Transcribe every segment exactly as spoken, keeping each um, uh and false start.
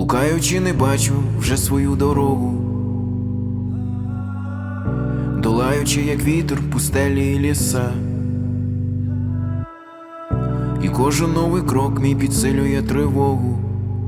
Блукаючи, не бачу вже свою дорогу, долаючи, як вітер, пустелі і ліса. І кожен новий крок мій підсилює тривогу.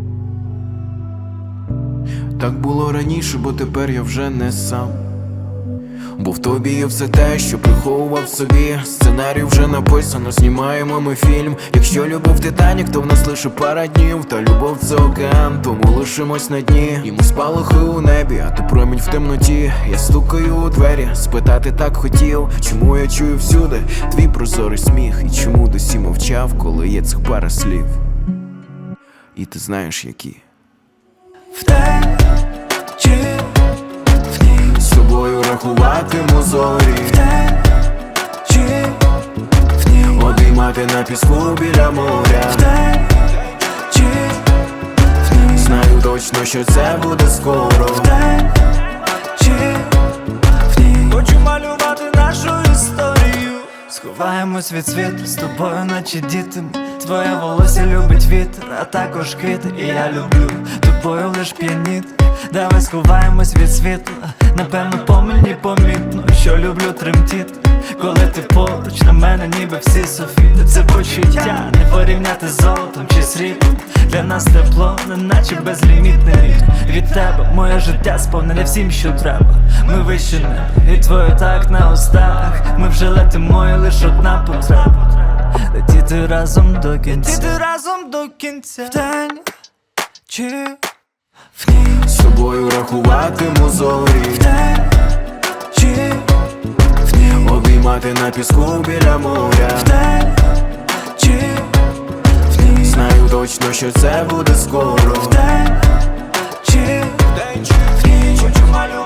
Так було раніше, бо тепер я вже не сам. Бо в тобі є все те, що приховував собі. Сценарій вже написано, знімаємо ми фільм. Якщо любов Титанік, то в нас лише пара днів. Та любов це океан, тому лишимось на дні. Йому спалахи у небі, а ти промінь в темноті. Я стукаю у двері, спитати так хотів. Чому я чую всюди твій прозорий сміх? І чому досі мовчав, коли є цих пара слів? І ти знаєш які. Вдень чи з тобою рахуватиму зорі, вдень чи вдень, обіймати на піску біля моря. вдень чи вдень, Знаю точно, що це буде скоро. вдень чи вдень. Хочу малювати нашу історію. Сховаємось від світу з тобою, наче діти. Твоє волосся любить вітер, а також квіти. І я люблю тобою лиш п'яніти. Давай сховаємось від світла. Напевно по мені помітно, що люблю тремтіти. Коли ти поруч, на мене ніби всі софіти. Це почуття, не порівняти з золотом чи сріблом. Для нас тепло, неначе безлімітний рік. Від тебе моє життя сповнене всім, що треба. Ми вище небо, і твоє так на устах. Ми вже летимо, і лиш одна потреба. Летіти разом до кінця, летіти разом до кінця. Вдень чи вдень, З тобою рахуватиму зорі, вдень чи вдень, обіймати на піску біля моря. вдень чи вдень, Знаю точно, що це буде скоро. вдень чи вдень. Хочу малювати